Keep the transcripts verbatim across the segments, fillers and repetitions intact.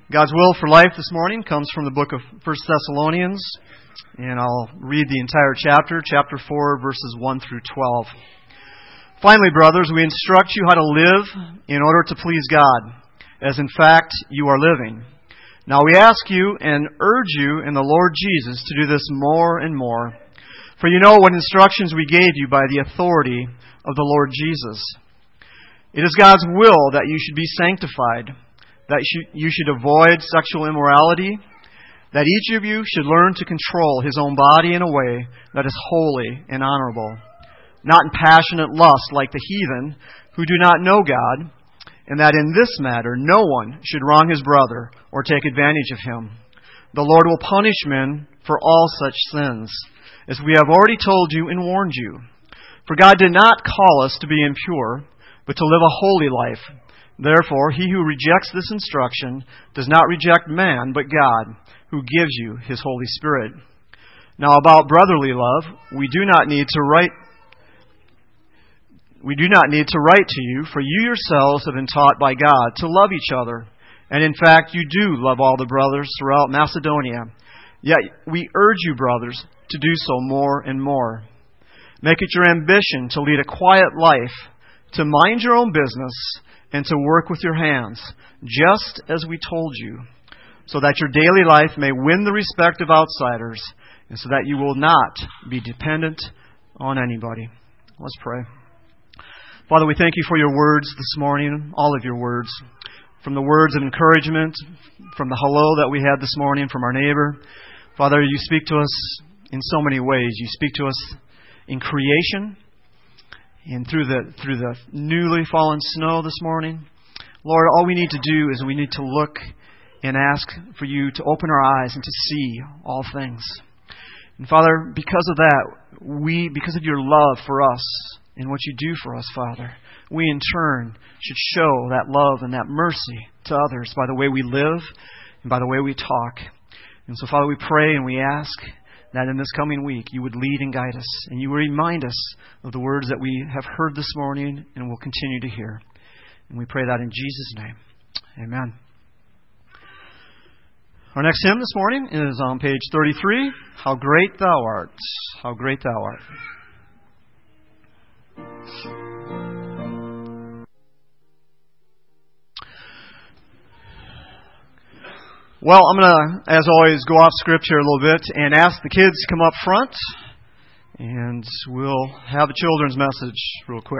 God's will for life this morning comes from the book of First Thessalonians, and I'll read the entire chapter, chapter four, verses one through twelve. Finally, brothers, we instruct you how to live in order to please God, as in fact you are living. Now we ask you and urge you in the Lord Jesus to do this more and more, for you know what instructions we gave you by the authority of the Lord Jesus. It is God's will that you should be sanctified, that you should avoid sexual immorality, that each of you should learn to control his own body in a way that is holy and honorable, not in passionate lust like the heathen who do not know God, and that in this matter no one should wrong his brother or take advantage of him. The Lord will punish men for all such sins, as we have already told you and warned you. For God did not call us to be impure, but to live a holy life. Therefore, he who rejects this instruction does not reject man, but God, who gives you his Holy Spirit. Now about brotherly love, we do not need to write we do not need to write to you, for you yourselves have been taught by God to love each other. And in fact, you do love all the brothers throughout Macedonia. Yet we urge you, brothers, to do so more and more. Make it your ambition to lead a quiet life, to mind your own business, and to work with your hands, just as we told you, so that your daily life may win the respect of outsiders, and so that you will not be dependent on anybody. Let's pray. Father, we thank you for your words this morning, all of your words, from the words of encouragement, from the hello that we had this morning from our neighbor. Father, you speak to us in so many ways. You speak to us in creation, and through the through the newly fallen snow this morning. Lord, all we need to do is we need to look and ask for you to open our eyes and to see all things. And Father, because of that, we because of your love for us and what you do for us, Father, we in turn should show that love and that mercy to others by the way we live and by the way we talk. And so, Father, we pray and we ask that in this coming week you would lead and guide us, and you would remind us of the words that we have heard this morning and will continue to hear. And we pray that in Jesus' name. Amen. Our next hymn this morning is on page thirty-three, How Great Thou Art. How Great Thou Art. Well, I'm going to, as always, go off script here a little bit and ask the kids to come up front, and we'll have a children's message real quick.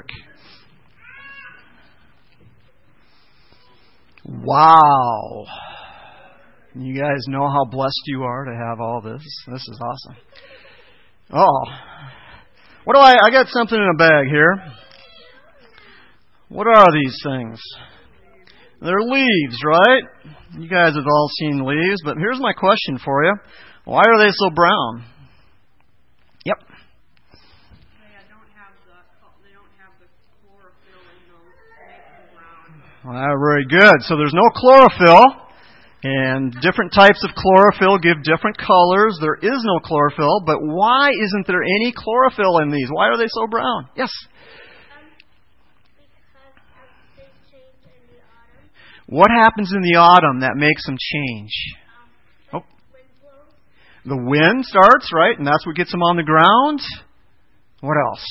Wow. You guys know how blessed you are to have all this. This is awesome. Oh. What do I... I got something in a bag here. What are these things? They're leaves, right? You guys have all seen leaves, but here's my question for you. Why are they so brown? Yep. They don't have the, they don't have the chlorophyll in those to make them brown. Well, very good. So there's no chlorophyll, and different types of chlorophyll give different colors. There is no chlorophyll, but why isn't there any chlorophyll in these? Why are they so brown? Yes? What happens in the autumn that makes them change? Oh. The wind starts, right? And that's what gets them on the ground. What else?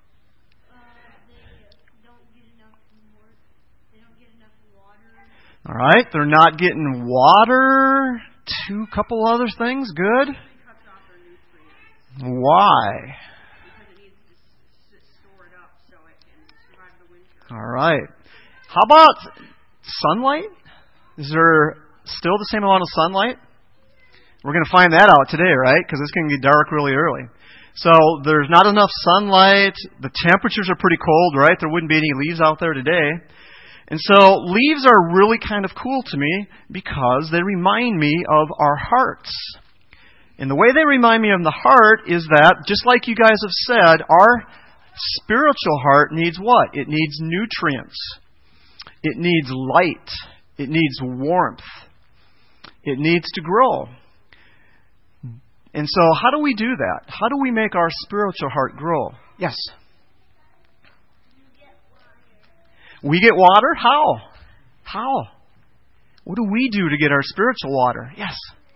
All right, they're not getting water. Two couple other things. Good. Why? All right. How about sunlight? Is there still the same amount of sunlight? We're going to find that out today, right? Because it's going to get dark really early. So there's not enough sunlight. The temperatures are pretty cold, right? There wouldn't be any leaves out there today. And so leaves are really kind of cool to me because they remind me of our hearts. And the way they remind me of the heart is that, just like you guys have said, our spiritual heart needs what? It needs nutrients. It needs light. It needs warmth. It needs to grow. And so how do we do that? How do we make our spiritual heart grow? Yes? We get water? How? How? What do we do to get our spiritual water? Yes.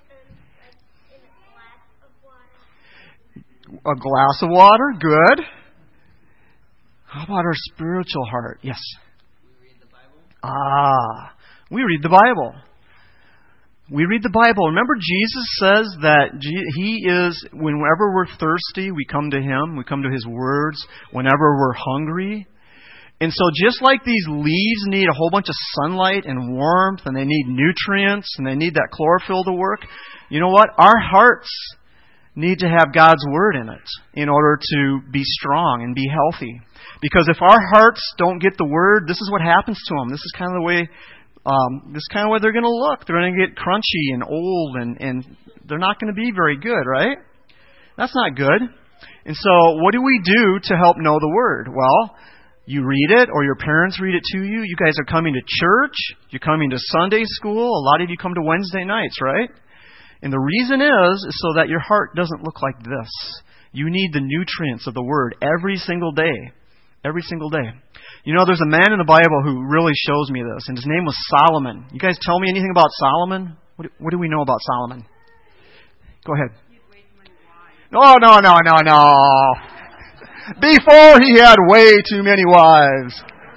A glass of water? Good. How about our spiritual heart? Yes. We read the Bible. Ah, we read the Bible. We read the Bible. Remember, Jesus says that He is, whenever we're thirsty, we come to Him. We come to His words. Whenever we're hungry. And so just like these leaves need a whole bunch of sunlight and warmth, and they need nutrients, and they need that chlorophyll to work, you know what? Our hearts need to have God's Word in it in order to be strong and be healthy. Because if our hearts don't get the Word, this is what happens to them. This is kind of the way, um, this is kind of way they're going to look. They're going to get crunchy and old, and, and they're not going to be very good, right? That's not good. And so what do we do to help know the Word? Well, you read it, or your parents read it to you. You guys are coming to church. You're coming to Sunday school. A lot of you come to Wednesday nights, right? And the reason is, is so that your heart doesn't look like this. You need the nutrients of the Word every single day. Every single day. You know, there's a man in the Bible who really shows me this, and his name was Solomon. You guys tell me anything about Solomon? What do, what do we know about Solomon? Go ahead. No, no, no, no, no. Before he had way too many wives.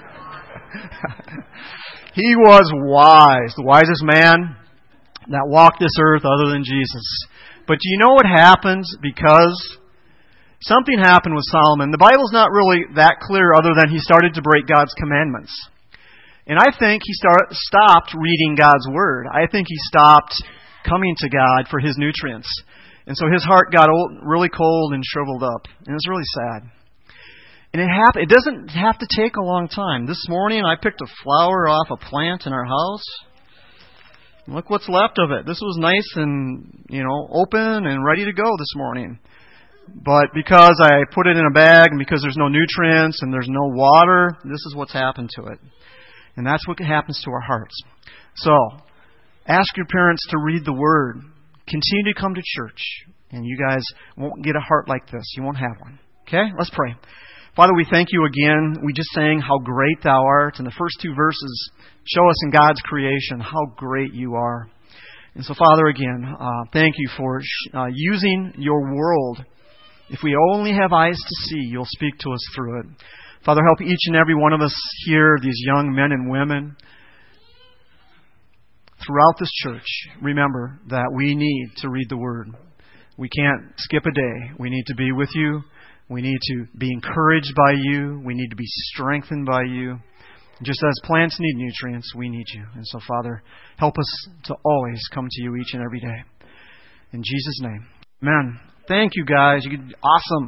He was wise. The wisest man that walked this earth other than Jesus. But do you know what happens? Because something happened with Solomon. The Bible's not really that clear other than he started to break God's commandments. And I think he start, stopped reading God's Word. I think he stopped coming to God for His nutrients. And so his heart got old, really cold and shriveled up. And it's really sad. And it hap- It doesn't have to take a long time. This morning I picked a flower off a plant in our house. Look what's left of it. This was nice and, you know, open and ready to go this morning. But because I put it in a bag and because there's no nutrients and there's no water, this is what's happened to it. And that's what happens to our hearts. So, ask your parents to read the Word. Continue to come to church. And you guys won't get a heart like this. You won't have one. Okay? Let's pray. Father, we thank you again. We just sang how great thou art. And the first two verses show us in God's creation how great you are. And so, Father, again, uh, thank you for uh, using your world. If we only have eyes to see, you'll speak to us through it. Father, help each and every one of us here, these young men and women, throughout this church, remember that we need to read the Word. We can't skip a day. We need to be with you. We need to be encouraged by you. We need to be strengthened by you. Just as plants need nutrients, we need you. And so, Father, help us to always come to you each and every day. In Jesus' name, amen. Thank you, guys. You did awesome.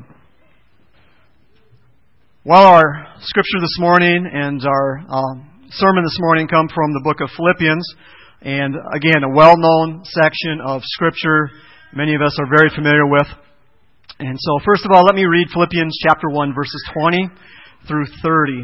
Well, our scripture this morning and our um, sermon this morning come from the book of Philippians. And again, a well-known section of Scripture many of us are very familiar with. And so, first of all, let me read Philippians chapter one, verses twenty through thirty.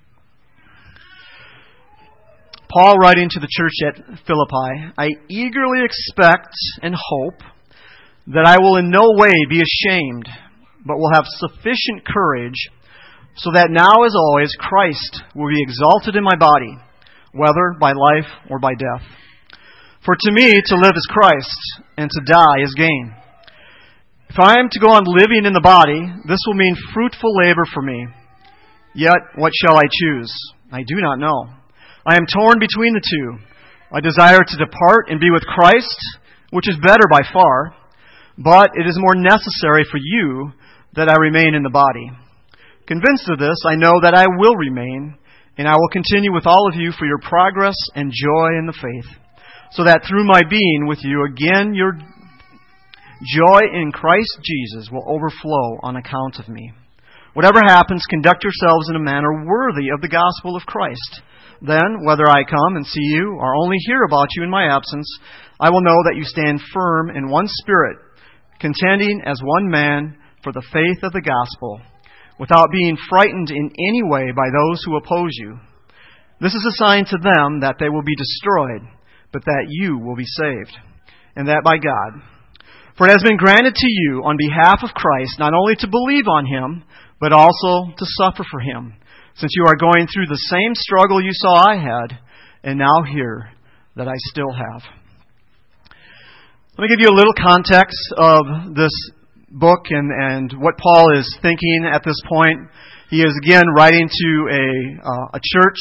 Paul writing to the church at Philippi, I eagerly expect and hope that I will in no way be ashamed, but will have sufficient courage, so that now as always Christ will be exalted in my body, whether by life or by death. For to me, to live is Christ, and to die is gain. If I am to go on living in the body, this will mean fruitful labor for me. Yet, what shall I choose? I do not know. I am torn between the two. I desire to depart and be with Christ, which is better by far, but it is more necessary for you that I remain in the body. Convinced of this, I know that I will remain, and I will continue with all of you for your progress and joy in the faith, so that through my being with you again, your joy in Christ Jesus will overflow on account of me. Whatever happens, conduct yourselves in a manner worthy of the gospel of Christ. Then, whether I come and see you or only hear about you in my absence, I will know that you stand firm in one spirit, contending as one man for the faith of the gospel, without being frightened in any way by those who oppose you. This is a sign to them that they will be destroyed, but that you will be saved, and that by God. For it has been granted to you on behalf of Christ not only to believe on Him, but also to suffer for Him, since you are going through the same struggle you saw I had, and now hear that I still have. Let me give you a little context of this book and, and what Paul is thinking at this point. He is again writing to a, uh, a church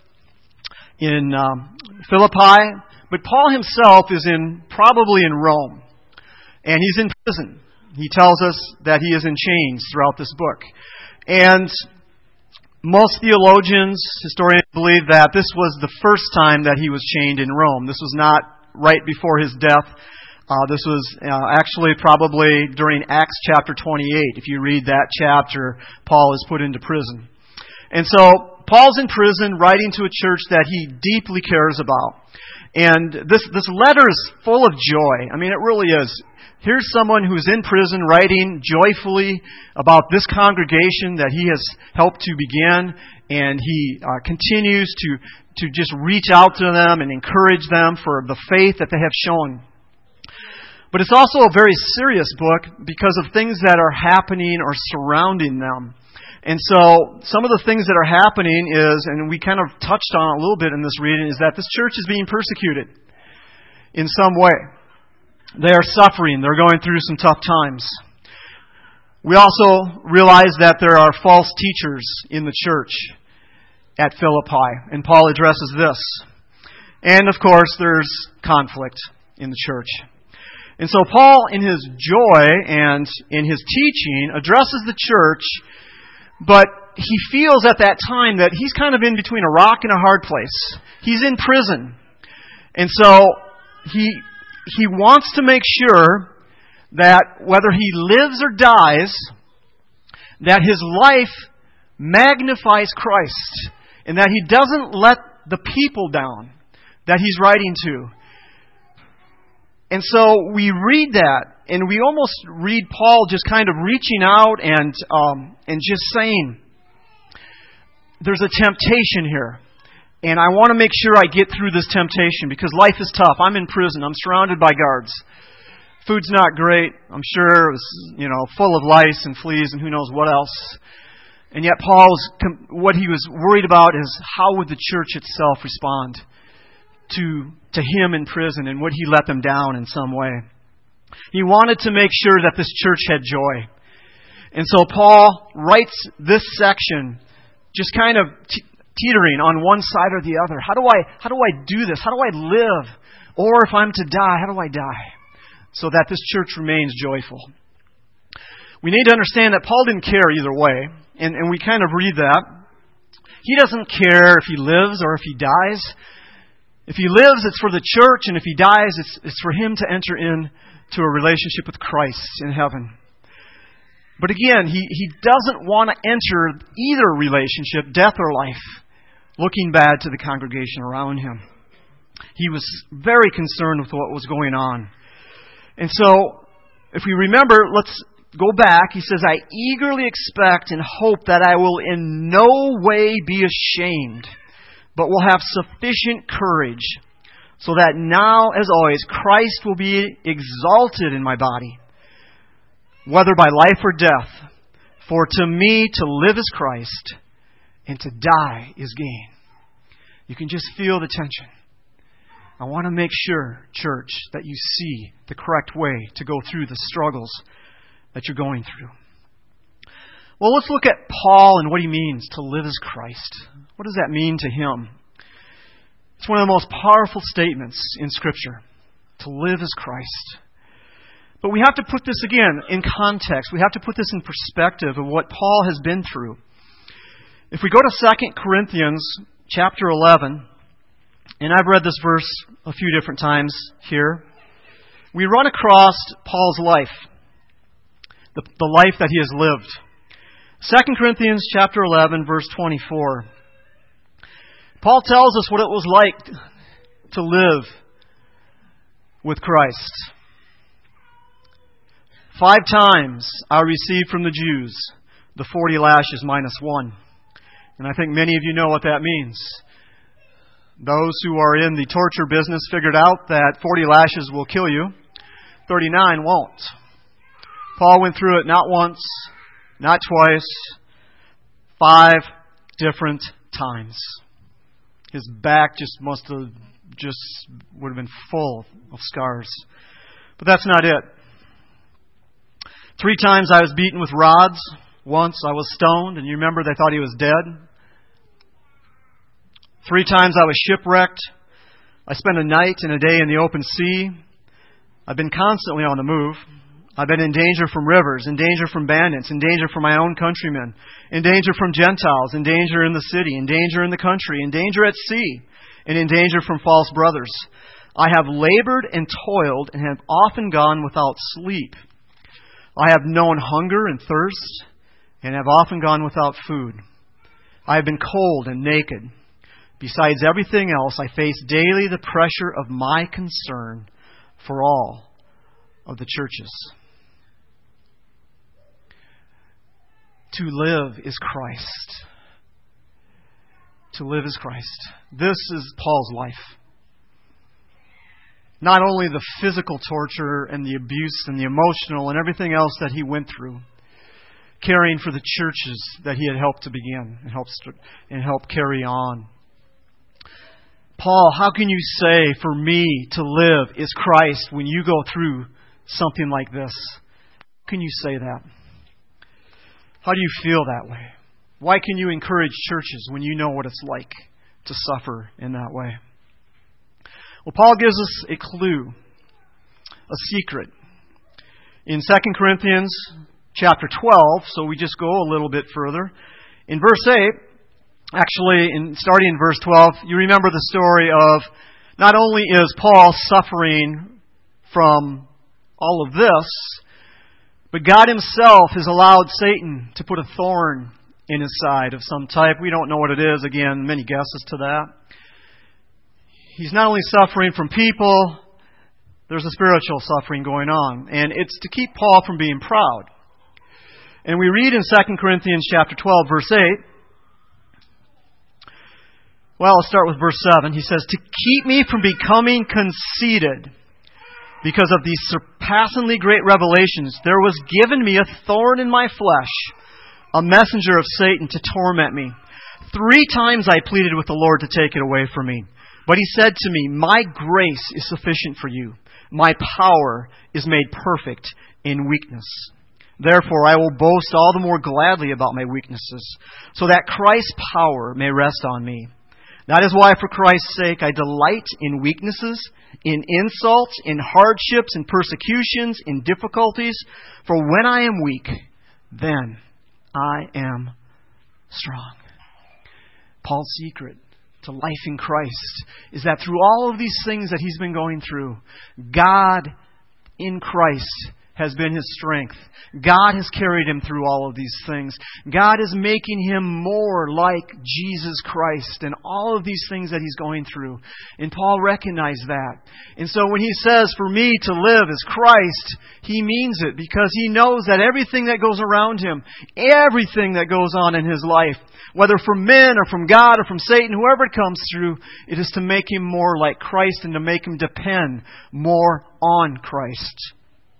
in um, Philippi, but Paul himself is in probably in Rome, and he's in prison. He tells us that he is in chains throughout this book. And most theologians, historians believe that this was the first time that he was chained in Rome. This was not right before his death. Uh, this was uh, actually probably during Acts chapter twenty-eight. If you read that chapter, Paul is put into prison. And so Paul's in prison writing to a church that he deeply cares about. And this, this letter is full of joy. I mean, it really is. Here's someone who's in prison writing joyfully about this congregation that he has helped to begin, and he uh, continues to, to just reach out to them and encourage them for the faith that they have shown. But it's also a very serious book because of things that are happening or surrounding them. And so some of the things that are happening is, and we kind of touched on it a little bit in this reading, is that this church is being persecuted in some way. They are suffering. They're going through some tough times. We also realize that there are false teachers in the church at Philippi, and Paul addresses this. And of course, there's conflict in the church. And so Paul, in his joy and in his teaching, addresses the church, but he feels at that time that he's kind of in between a rock and a hard place. He's in prison. And so he he wants to make sure that whether he lives or dies, that his life magnifies Christ, and that he doesn't let the people down that he's writing to. And so we read that, and we almost read Paul just kind of reaching out and um, and just saying, there's a temptation here. And I want to make sure I get through this temptation because life is tough. I'm in prison. I'm surrounded by guards. Food's not great. I'm sure it was, you know, full of lice and fleas and who knows what else. And yet Paul's, what he was worried about is how would the church itself respond to to him in prison, and would he let them down in some way? He wanted to make sure that this church had joy. And so Paul writes this section just kind of t- teetering on one side or the other. How do I how do I do this? How do I live? Or if I'm to die, how do I die? So that this church remains joyful. We need to understand that Paul didn't care either way. And, and we kind of read that. He doesn't care if he lives or if he dies. If he lives, it's for the church, and if he dies, it's, it's for him to enter into a relationship with Christ in heaven. But again, he, he doesn't want to enter either relationship, death or life, looking bad to the congregation around him. He was very concerned with what was going on. And so, if we remember, let's go back. He says, I eagerly expect and hope that I will in no way be ashamed, but will have sufficient courage, so that now, as always, Christ will be exalted in my body, whether by life or death. For to me, to live is Christ, and to die is gain. You can just feel the tension. I want to make sure, church, that you see the correct way to go through the struggles that you're going through. Well, let's look at Paul and what he means to live as Christ. What does that mean to him? It's one of the most powerful statements in Scripture, to live as Christ. But we have to put this again in context. We have to put this in perspective of what Paul has been through. If we go to Second Corinthians chapter eleven, and I've read this verse a few different times here, we run across Paul's life, the, the life that he has lived. Second Corinthians chapter eleven, verse twenty-four. Paul tells us what it was like to live with Christ. Five times I received from the Jews the forty lashes minus one. And I think many of you know what that means. Those who are in the torture business figured out that forty lashes will kill you. thirty-nine won't. Paul went through it not once, not twice, five different times. His back just must have just would have been full of scars. But that's not it. Three times I was beaten with rods. Once I was stoned, and you remember they thought he was dead. Three times I was shipwrecked. I spent a night and a day in the open sea. I've been constantly on the move. I've been in danger from rivers, in danger from bandits, in danger from my own countrymen, in danger from Gentiles, in danger in the city, in danger in the country, in danger at sea, and in danger from false brothers. I have labored and toiled and have often gone without sleep. I have known hunger and thirst and have often gone without food. I have been cold and naked. Besides everything else, I face daily the pressure of my concern for all of the churches. To live is Christ. To live is Christ. This is Paul's life. Not only the physical torture and the abuse and the emotional and everything else that he went through, caring for the churches that he had helped to begin and helped and help carry on. Paul, how can you say for me to live is Christ when you go through something like this? How can you say that? How do you feel that way? Why can you encourage churches when you know what it's like to suffer in that way? Well, Paul gives us a clue, a secret. In Second Corinthians chapter twelve, so we just go a little bit further. In verse eight, actually, in starting in verse twelve, you remember the story of not only is Paul suffering from all of this, but God Himself has allowed Satan to put a thorn in his side of some type. We don't know what it is. Again, many guesses to that. He's not only suffering from people, there's a spiritual suffering going on. And it's to keep Paul from being proud. And we read in Second Corinthians chapter twelve, verse eight. Well, I'll start with verse seven. He says, "To keep me from becoming conceited, because of these surpassingly great revelations, there was given me a thorn in my flesh, a messenger of Satan to torment me. Three times I pleaded with the Lord to take it away from me. But He said to me, 'My grace is sufficient for you. My power is made perfect in weakness. Therefore I will boast all the more gladly about my weaknesses, so that Christ's power may rest on me. That is why, for Christ's sake, I delight in weaknesses, in insults, in hardships, in persecutions, in difficulties. For when I am weak, then I am strong.'" Paul's secret to life in Christ is that through all of these things that he's been going through, God in Christ has been his strength. God has carried him through all of these things. God is making him more like Jesus Christ and all of these things that he's going through. And Paul recognized that. And so when he says, "For me to live is Christ," he means it because he knows that everything that goes around him, everything that goes on in his life, whether from men or from God or from Satan, whoever it comes through, it is to make him more like Christ and to make him depend more on Christ.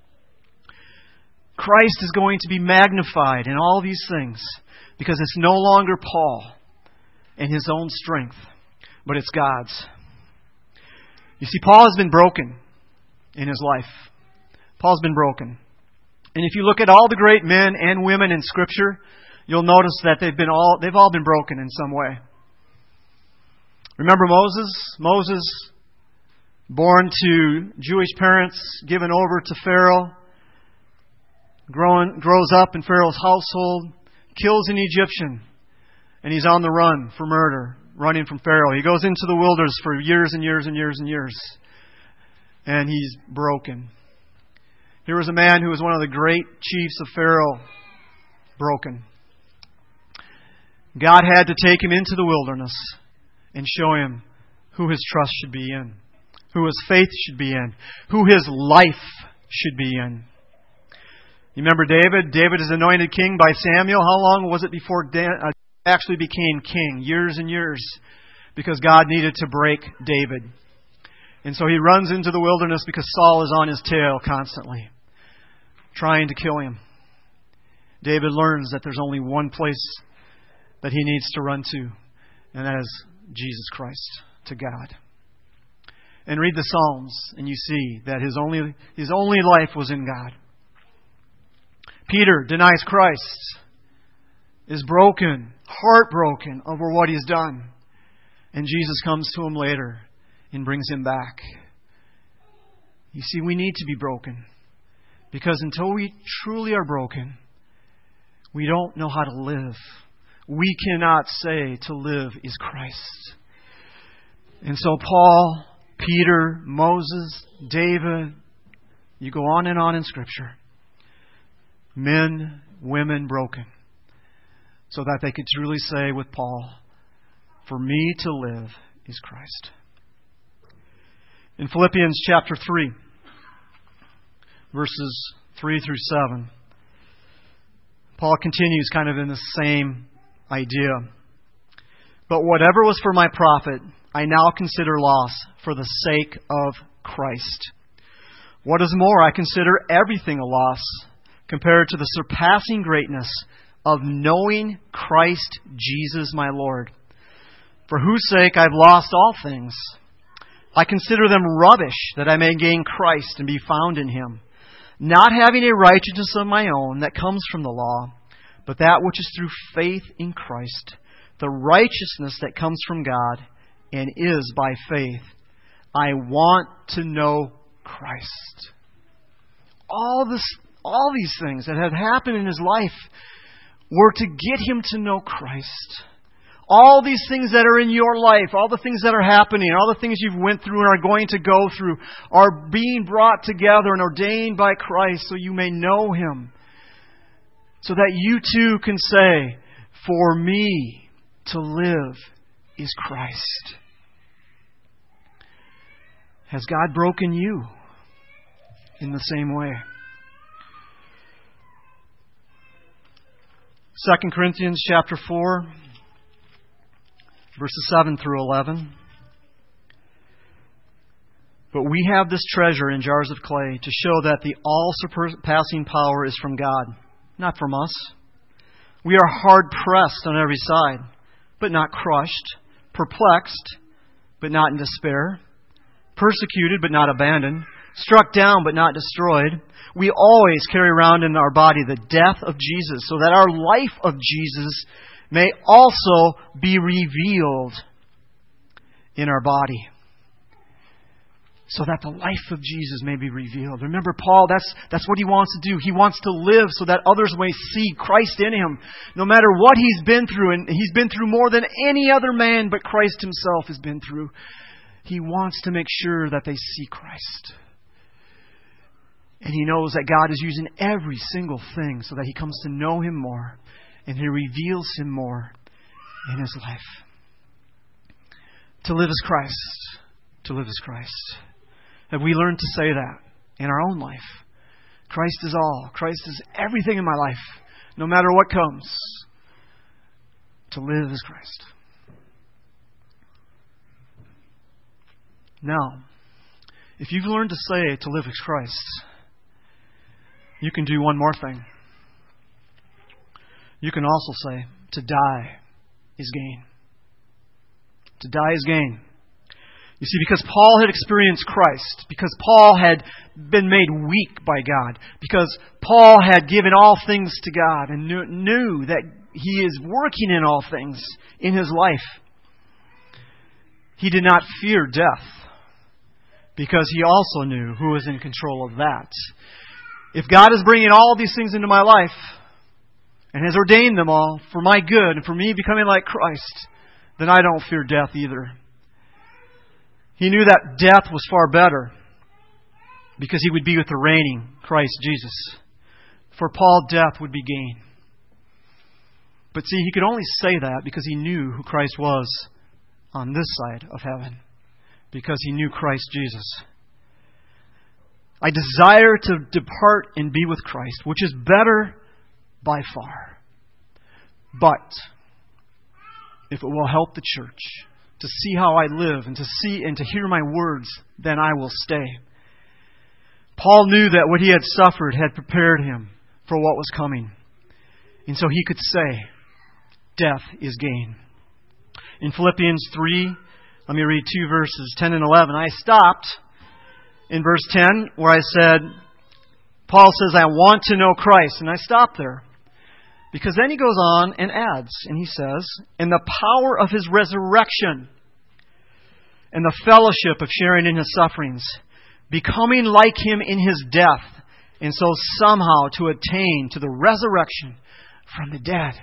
Christ is going to be magnified in all these things because it's no longer Paul and his own strength, but it's God's. You see, Paul has been broken in his life. Paul's been broken. And if you look at all the great men and women in Scripture, you'll notice that they've been all they've all been broken in some way. Remember Moses? Moses, born to Jewish parents, given over to Pharaoh, growing, grows up in Pharaoh's household, kills an Egyptian, and he's on the run for murder, running from Pharaoh. He goes into the wilderness for years and years and years and years, and he's broken. Here was a man who was one of the great chiefs of Pharaoh, broken. God had to take him into the wilderness and show him who his trust should be in, who his faith should be in, who his life should be in. You remember David? David is anointed king by Samuel. How long was it before Dan actually became king? Years and years. Because God needed to break David. And so he runs into the wilderness because Saul is on his tail constantly, trying to kill him. David learns that there's only one place that he needs to run to, and that is Jesus Christ, to God. and read the Psalms, and you see that his only, his only life was in God. Peter denies Christ, is broken, heartbroken over what he's done. And Jesus comes to him later and brings him back. You see, we need to be broken. Because until we truly are broken, we don't know how to live. We cannot say to live is Christ. And so Paul, Peter, Moses, David, you go on and on in Scripture. Men, women broken. So that they could truly say with Paul, for me to live is Christ. In Philippians chapter three, verses three through seven, Paul continues kind of in the same idea. But whatever was for my profit, I now consider loss for the sake of Christ. What is more, I consider everything a loss compared to the surpassing greatness of knowing Christ Jesus my Lord, for whose sake I've lost all things. I consider them rubbish, that I may gain Christ and be found in Him, not having a righteousness of my own that comes from the law, but that which is through faith in Christ, the righteousness that comes from God and is by faith. I want to know Christ. All this, all these things that had happened in his life were to get him to know Christ. All these things that are in your life, all the things that are happening, all the things you've went through and are going to go through are being brought together and ordained by Christ so you may know Him. So that you too can say, for me to live is Christ. Has God broken you in the same way? Second Corinthians chapter four, verses seven through eleven. But we have this treasure in jars of clay to show that the all-surpassing power is from God, not from us. We are hard-pressed on every side, but not crushed, perplexed, but not in despair, persecuted, but not abandoned, struck down, but not destroyed. We always carry around in our body the death of Jesus, so that our life of Jesus may also be revealed in our body. So that the life of Jesus may be revealed. Remember, Paul, that's, that's what he wants to do. He wants to live so that others may see Christ in him. No matter what he's been through, and he's been through more than any other man, but Christ himself has been through. He wants to make sure that they see Christ. And he knows that God is using every single thing so that he comes to know Him more and He reveals Him more in his life. To live is Christ. To live is Christ. Have we learned to say that in our own life? Christ is all. Christ is everything in my life, no matter what comes. To live is Christ. Now, if you've learned to say to live is Christ, you can do one more thing. You can also say to die is gain. To die is gain. You see, because Paul had experienced Christ, because Paul had been made weak by God, because Paul had given all things to God and knew, knew that He is working in all things in his life, he did not fear death, because he also knew who was in control of that. If God is bringing all these things into my life and has ordained them all for my good and for me becoming like Christ, then I don't fear death either. He knew that death was far better because he would be with the reigning Christ Jesus. For Paul, death would be gain. But see, he could only say that because he knew who Christ was on this side of heaven, because he knew Christ Jesus. I desire to depart and be with Christ, which is better by far. But if it will help the church to see how I live and to see and to hear my words, then I will stay. Paul knew that what he had suffered had prepared him for what was coming. And so he could say, death is gain. In Philippians three, Let me read two verses, ten and eleven. I stopped in verse ten where I said, Paul says, I want to know Christ. And I stopped there. Because then he goes on and adds, and he says, in the power of His resurrection and the fellowship of sharing in His sufferings, becoming like Him in His death, and so somehow to attain to the resurrection from the dead.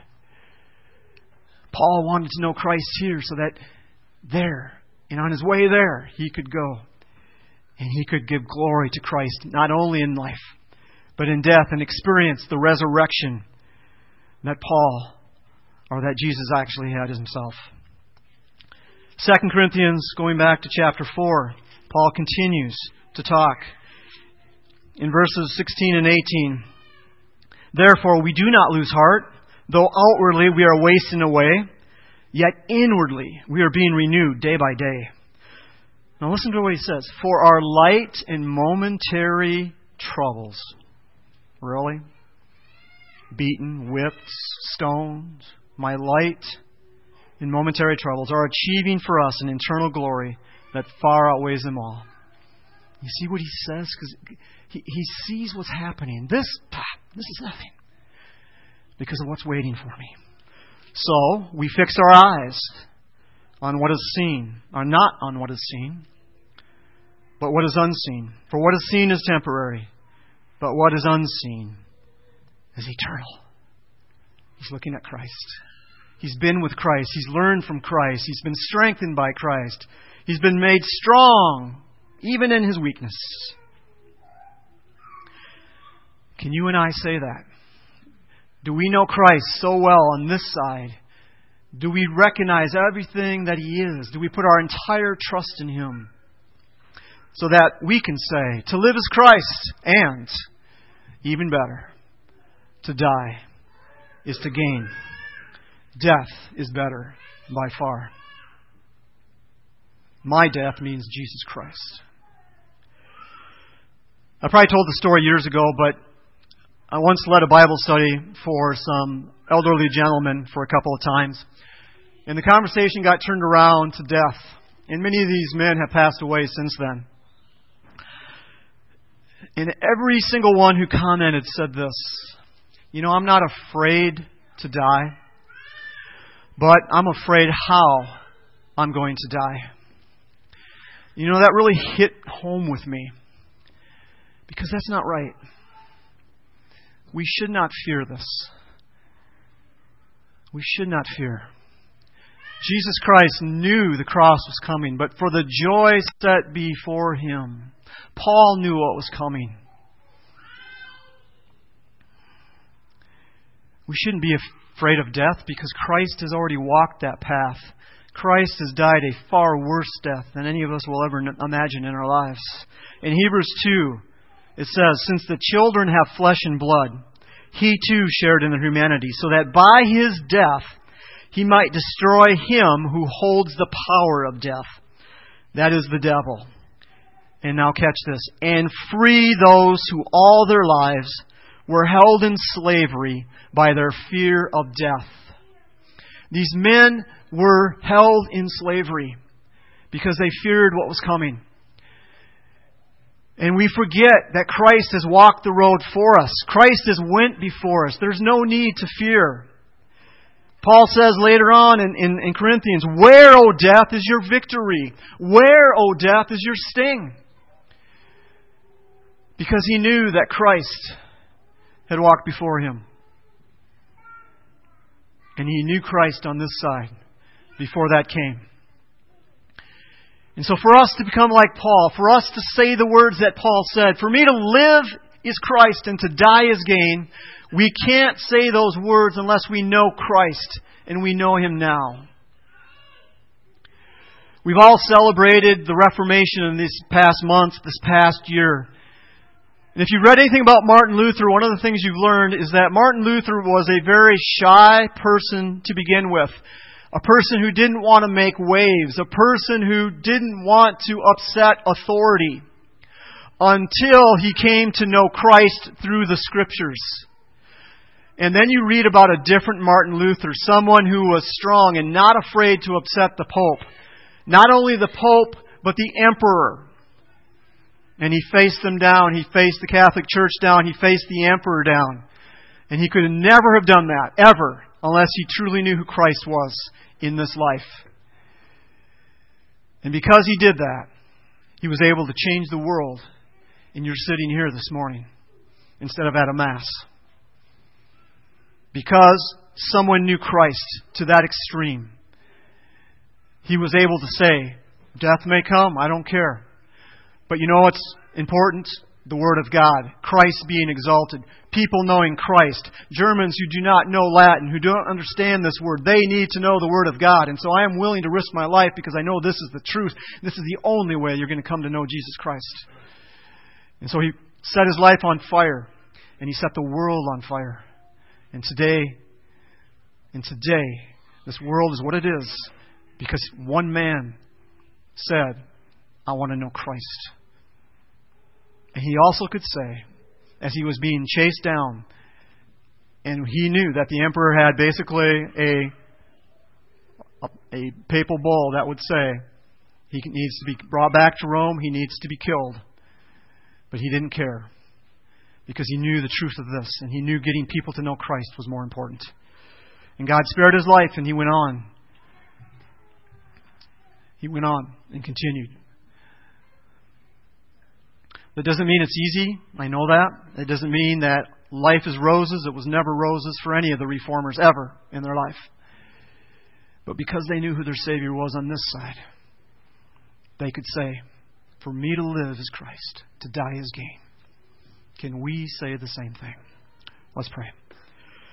Paul wanted to know Christ here so that there, and on his way there, he could go and he could give glory to Christ, not only in life, but in death, and experience the resurrection that Paul, or that Jesus actually had himself. Second Corinthians, going back to chapter four, Paul continues to talk in verses sixteen and eighteen. Therefore, we do not lose heart, though outwardly we are wasting away, yet inwardly we are being renewed day by day. Now listen to what he says. For our light and momentary troubles. Really? Beaten, whipped, stoned. My light and momentary troubles are achieving for us an eternal glory that far outweighs them all. You see what he says? Because he, he sees what's happening. This, this is nothing because of what's waiting for me. So we fix our eyes on what is seen, or not on what is seen, but what is unseen. For what is seen is temporary, but what is unseen is eternal. He's looking at Christ. He's been with Christ. He's learned from Christ. He's been strengthened by Christ. He's been made strong, even in his weakness. Can you and I say that? Do we know Christ so well on this side? Do we recognize everything that He is? Do we put our entire trust in Him? So that we can say, to live is Christ, and, even better, to die is to gain. Death is better by far. My death means Jesus Christ. I probably told the story years ago, but I once led a Bible study for some elderly gentlemen for a couple of times. And the conversation got turned around to death. And many of these men have passed away since then. And every single one who commented said this: you know, I'm not afraid to die, but I'm afraid how I'm going to die. You know, that really hit home with me. Because that's not right. We should not fear this. We should not fear. Jesus Christ knew the cross was coming, but for the joy set before Him, Paul knew what was coming. We shouldn't be afraid of death because Christ has already walked that path. Christ has died a far worse death than any of us will ever imagine in our lives. In Hebrews two, it says, since the children have flesh and blood, He too shared in their humanity, so that by His death He might destroy him who holds the power of death. That is the devil. And now catch this. And free those who all their lives were held in slavery by their fear of death. These men were held in slavery because they feared what was coming. And we forget that Christ has walked the road for us. Christ has went before us. There's no need to fear. Paul says later on in, in, in Corinthians, where, O death, is your victory? Where, O death, is your sting? Because he knew that Christ had walked before him. And he knew Christ on this side before that came. And so for us to become like Paul, for us to say the words that Paul said, for me to live is Christ and to die is gain, we can't say those words unless we know Christ and we know Him now. We've all celebrated the Reformation in these past months, this past year. And if you've read anything about Martin Luther, one of the things you've learned is that Martin Luther was a very shy person to begin with. A person who didn't want to make waves. A person who didn't want to upset authority. Until he came to know Christ through the Scriptures. And then you read about a different Martin Luther. Someone who was strong and not afraid to upset the Pope. not only the Pope, but the Emperor. And he faced them down. He faced the Catholic Church down. He faced the Emperor down. And he could never have done that, ever, unless he truly knew who Christ was in this life. And because he did that, he was able to change the world. And you're sitting here this morning instead of at a Mass. Because someone knew Christ to that extreme, he was able to say, death may come, I don't care. But you know what's important? The Word of God. Christ being exalted. People knowing Christ. Germans who do not know Latin, who don't understand this Word, they need to know the Word of God. And so I am willing to risk my life because I know this is the truth. This is the only way you're going to come to know Jesus Christ. And so he set his life on fire. And he set the world on fire. And today, and today, this world is what it is because one man said, I want to know Christ. And he also could say, as he was being chased down, and he knew that the emperor had basically a, a, a papal bull that would say he needs to be brought back to Rome, he needs to be killed. But he didn't care because he knew the truth of this, and he knew getting people to know Christ was more important. And God spared his life, and he went on. He went on and continued. That doesn't mean it's easy. I know that. It doesn't mean that life is roses. It was never roses for any of the reformers ever in their life. But because they knew who their Savior was on this side, they could say, for me to live is Christ, to die is gain. Can we say the same thing? Let's pray.